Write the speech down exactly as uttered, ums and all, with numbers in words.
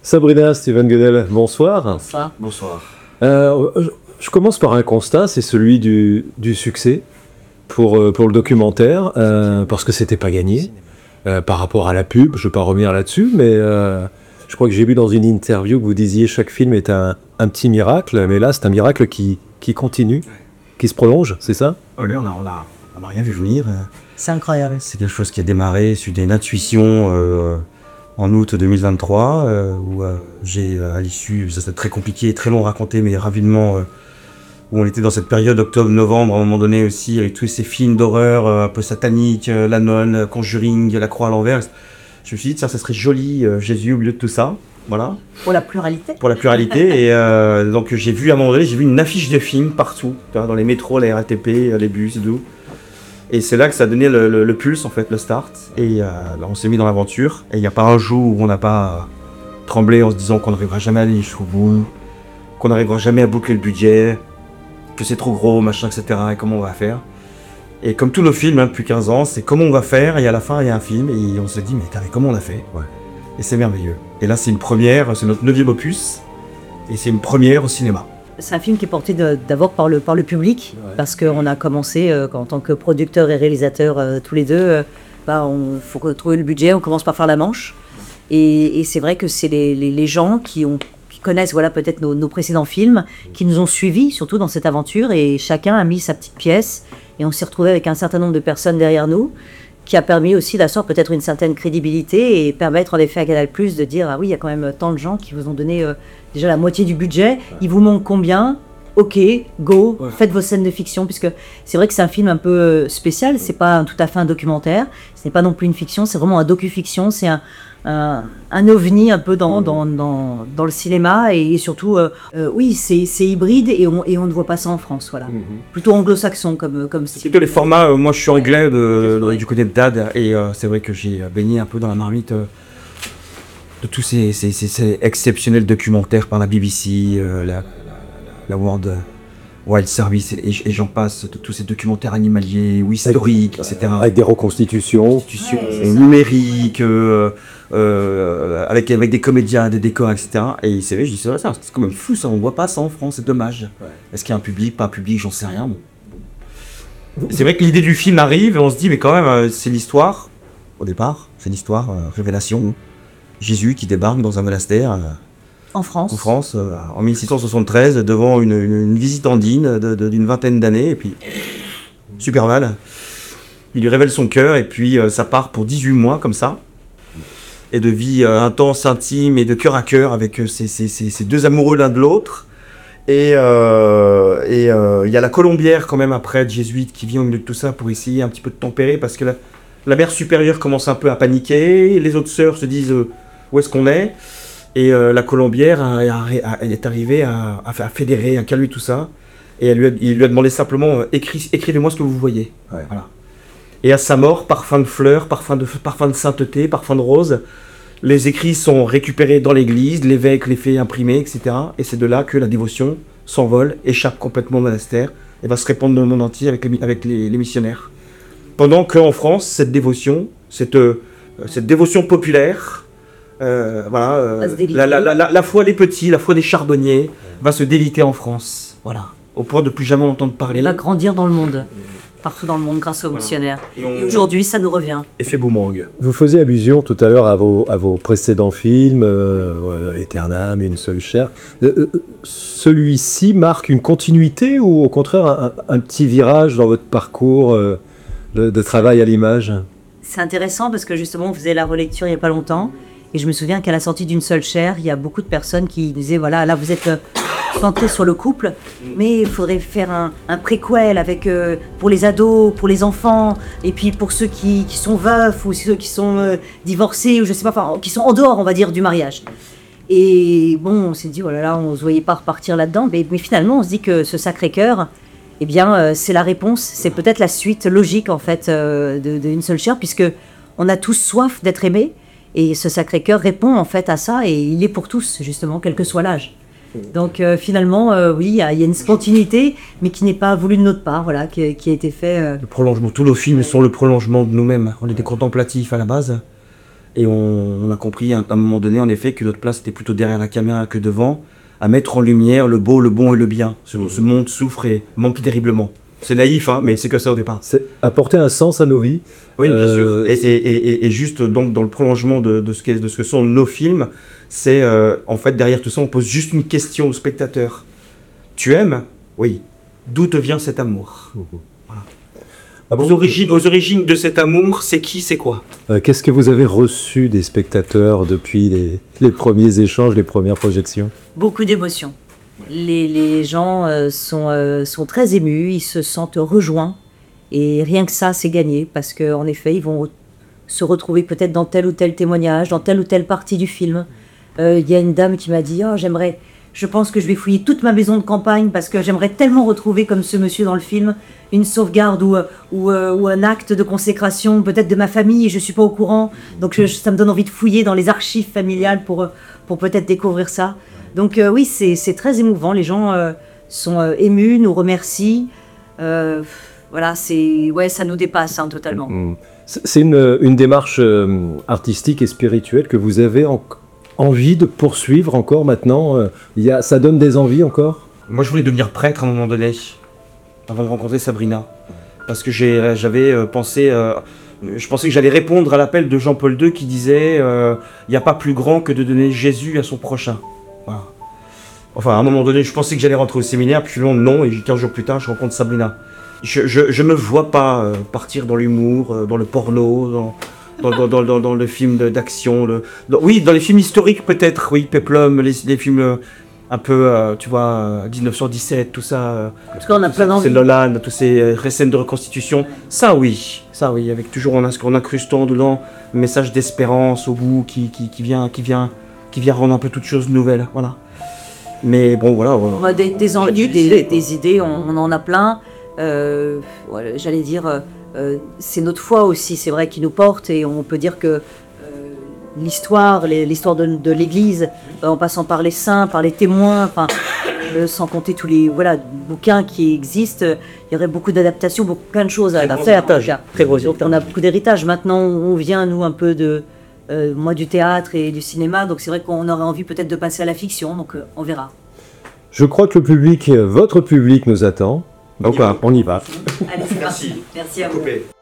Sabrina Steven Guedel, bonsoir. Bonsoir. Bonsoir. Euh, je commence par un constat, c'est celui du, du succès pour, pour le documentaire, euh, parce que c'était pas gagné euh, par rapport à la pub. Je ne vais pas revenir là-dessus, mais euh, je crois que j'ai vu dans une interview que vous disiez chaque film est un, un petit miracle, mais là c'est un miracle qui, qui continue, qui se prolonge, c'est ça? Oh là, on a, on a, on a rien vu venir. C'est incroyable. C'est quelque chose qui a démarré sur une intuition euh, en août deux mille vingt-trois, euh, où euh, j'ai, euh, à l'issue, ça c'était très compliqué et très long à raconter, mais rapidement, euh, où on était dans cette période octobre-novembre, à un moment donné aussi, avec tous ces films d'horreur euh, un peu sataniques, euh, La Nonne, Conjuring, La Croix à l'envers. Je me suis dit, ça, ça serait joli, euh, Jésus au milieu de tout ça. Voilà. Pour la pluralité. Pour la pluralité. Et euh, donc j'ai vu, à un moment donné, j'ai vu une affiche de film partout, dans les métros, les R A T P, les bus et tout. Et c'est là que ça a donné le, le, le pulse, en fait, le start. Et euh, là, on s'est mis dans l'aventure. Et il n'y a pas un jour où on n'a pas tremblé en se disant qu'on n'arrivera jamais à aller jusqu'au bout, qu'on n'arrivera jamais à boucler le budget, que c'est trop gros, machin, et cetera. Et comment on va faire. Et comme tous nos films, hein, depuis quinze ans, c'est comment on va faire. Et à la fin, il y a un film. Et on se dit, mais, mais comment on a fait? Ouais. Et c'est merveilleux. Et là, c'est une première, c'est notre neuvième opus. Et c'est une première au cinéma. C'est un film qui est porté de, d'abord par le, par le public, ouais. Parce qu'on a commencé euh, en tant que producteur et réalisateur euh, tous les deux. Euh, bah, on faut trouver le budget, on commence par faire la manche. Et, et c'est vrai que c'est les, les, les gens qui, ont, qui connaissent voilà, peut-être nos, nos précédents films, qui nous ont suivis, surtout dans cette aventure. Et chacun a mis sa petite pièce. Et on s'est retrouvé avec un certain nombre de personnes derrière nous, qui a permis aussi d'asseoir peut-être une certaine crédibilité et permettre en effet à Canal+ de dire ah oui, il y a quand même tant de gens qui vous ont donné euh, déjà la moitié du budget, il vous manque combien? Ok, go, ouais. Faites vos scènes de fiction, puisque c'est vrai que c'est un film un peu spécial, c'est pas un, tout à fait un documentaire, ce n'est pas non plus une fiction, c'est vraiment un docu-fiction, c'est un, un, un ovni un peu dans, dans, dans, dans le cinéma, et, et surtout, euh, euh, oui, c'est, c'est hybride, et on, et on ne voit pas ça en France, voilà. Mm-hmm. Plutôt anglo-saxon comme, comme style. C'est plutôt les formats, euh, moi je suis anglais de, de, du côté de Dad, et euh, c'est vrai que j'ai baigné un peu dans la marmite euh, de tous ces, ces, ces, ces exceptionnels documentaires par la B B C, euh, la, la World Wild Service, et, et j'en passe, de tous ces documentaires animaliers ou historiques, avec, et cetera. Avec des reconstitutions. Reconstitutions ouais, numériques, euh, euh, avec, avec des comédiens, des décors, et cetera. Et c'est vrai, je dis, c'est vrai, ça, c'est quand même fou, ça, on ne voit pas ça en France, c'est dommage. Ouais. Est-ce qu'il y a un public, pas un public, j'en sais rien. Bon. C'est vrai que l'idée du film arrive, et on se dit, mais quand même, euh, c'est l'histoire, au départ, c'est l'histoire, euh, révélation. Jésus qui débarque dans un monastère. Euh, En France. En France, euh, en mille six cent soixante-treize, devant une, une, une visite andine de, de, d'une vingtaine d'années, et puis, super mal. Il lui révèle son cœur, et puis euh, ça part pour dix-huit mois, comme ça. Et de vie euh, intense, intime, et de cœur à cœur, avec euh, ces, ces, ces, ces deux amoureux l'un de l'autre. Et il euh, et, euh, y a la colombière, quand même, après, de jésuite, qui vient au milieu de tout ça pour essayer un petit peu de tempérer, parce que la, la mère supérieure commence un peu à paniquer, les autres sœurs se disent euh, où est-ce qu'on est. Et euh, la colombière a, a, a, est arrivée à, à fédérer, à calmer tout ça. Et elle lui a, il lui a demandé simplement, Écris, écrivez-moi ce que vous voyez. Ouais. Voilà. Et à sa mort, parfum de fleurs, parfum de, parfum de sainteté, parfum de rose, les écrits sont récupérés dans l'église, l'évêque les fait imprimer, et cetera. Et c'est de là que la dévotion s'envole, échappe complètement au monastère, et va se répandre dans le monde entier avec les, avec les, les missionnaires. Pendant qu'en France, cette dévotion, cette, euh, cette dévotion populaire, Euh, voilà, euh, la, la, la, la, la foi des petits, la foi des charbonniers va se déliter en France, voilà, au point de plus jamais entendre parler. Elle va grandir dans le monde, partout dans le monde grâce aux voilà. missionnaires. Et, on... Et aujourd'hui, ça nous revient. Effet boomerang. Vous faisiez allusion tout à l'heure à vos, à vos précédents films, euh, Éternam et Une seule chair. Euh, celui-ci marque une continuité ou au contraire un, un petit virage dans votre parcours euh, de, de travail à l'image? C'est intéressant parce que justement, on faisait la relecture il n'y a pas longtemps. Et je me souviens qu'à la sortie d'Une seule chair, il y a beaucoup de personnes qui disaient, voilà, là vous êtes euh, centré sur le couple, mais il faudrait faire un, un préquel avec, euh, pour les ados, pour les enfants, et puis pour ceux qui, qui sont veufs, ou ceux qui sont euh, divorcés, ou je sais pas, enfin, qui sont en dehors, on va dire, du mariage. Et bon, on s'est dit, oh là là, on ne se voyait pas repartir là-dedans, mais, mais finalement, on se dit que ce Sacré-Cœur, eh bien, euh, c'est la réponse, c'est peut-être la suite logique, en fait, euh, de, de Une seule chair, puisque on a tous soif d'être aimés. Et ce Sacré-Cœur répond en fait à ça, et il est pour tous, justement, quel que soit l'âge. Donc euh, finalement, euh, oui, il y, y a une spontanéité, mais qui n'est pas voulue de notre part, voilà, qui, qui a été fait... Euh... Le prolongement, tous nos films sont le prolongement de nous-mêmes. On était contemplatifs à la base, Et on, on a compris à un moment donné, en effet, que notre place était plutôt derrière la caméra que devant, à mettre en lumière le beau, le bon et le bien. Ce, ce monde souffre et manque terriblement. C'est naïf, hein, mais c'est que ça au départ. C'est apporter un sens à nos vies. Oui, bien Euh, sûr. Et, et, et, et juste donc dans le prolongement de, de, ce, qu'est- de ce que sont nos films, c'est euh, en fait derrière tout ça, on pose juste une question au spectateur. Tu aimes? Oui. D'où te vient cet amour? Ah bon aux, origines, aux origines de cet amour, c'est qui, c'est quoi? Euh, Qu'est-ce que vous avez reçu des spectateurs depuis les, les premiers échanges, les premières projections? Beaucoup d'émotions. Les, les gens euh, sont, euh, sont très émus, ils se sentent rejoints. Et rien que ça, c'est gagné, parce qu'en effet, ils vont se retrouver peut-être dans tel ou tel témoignage, dans telle ou telle partie du film. Euh, Il y a une dame qui m'a dit « Oh, j'aimerais, je pense que je vais fouiller toute ma maison de campagne, parce que j'aimerais tellement retrouver, comme ce monsieur dans le film, une sauvegarde ou, ou, euh, ou un acte de consécration, peut-être de ma famille, et je ne suis pas au courant. Donc je- ça me donne envie de fouiller dans les archives familiales pour, euh, pour peut-être découvrir ça. » Donc euh, oui, c'est c'est très émouvant. Les gens euh, sont euh, émus, nous remercient. Euh, voilà, c'est ouais, ça nous dépasse hein, totalement. Mm. C'est c'est une, une démarche euh, artistique et spirituelle que vous avez en- envie de poursuivre encore maintenant. euh, il y a, ça donne des envies encore? Moi, je voulais devenir prêtre à un moment donné, avant de rencontrer Sabrina. Parce que j'ai- j'avais euh, pensé... euh, je pensais que j'allais répondre à l'appel de Jean-Paul deux qui disait euh, il n'y a pas plus grand que de donner Jésus à son prochain. Voilà. Enfin, à un moment donné, je pensais que j'allais rentrer au séminaire, puis finalement, non, et quinze jours plus tard, je rencontre Sabrina. Je, je, je me vois pas euh, partir dans l'humour, euh, dans le porno, dans, dans, dans, dans, dans, dans le film de- d'action. Le, dans- oui, dans les films historiques peut-être, oui, Peplum, les, les films euh, un peu, euh, tu vois, euh, dix-neuf cent dix-sept, tout ça. euh, En tout cas, on a plein c'est d'envie. Nolan, tous ces euh, scènes de reconstitution. Ça oui, ça oui, avec toujours en, en incrustant dedans un message d'espérance au bout qui, qui, qui, vient, qui, vient, qui vient rendre un peu toute chose nouvelle. Voilà. Mais bon, voilà. voilà. On a des, des envies, des, des idées, on, on en a plein. Euh, voilà, j'allais dire, euh, euh, c'est notre foi aussi, c'est vrai, qui nous porte, et on peut dire que euh, l'histoire, les- l'histoire de, de l'Église, euh, en passant par les saints, par les témoins, enfin, euh, sans compter tous les voilà bouquins qui existent, euh, il y aurait beaucoup d'adaptations, beaucoup plein de choses à, à faire. en tout cas. Très gros. Donc on a beaucoup d'héritage. Maintenant, on vient nous un peu de euh, moi du théâtre et du cinéma, donc c'est vrai qu'on aurait envie peut-être de passer à la fiction, donc euh, on verra. Je crois que le public, euh, votre public nous attend. Donc On y va. on y va. Allez, c'est parti. Merci à vous. Coupé.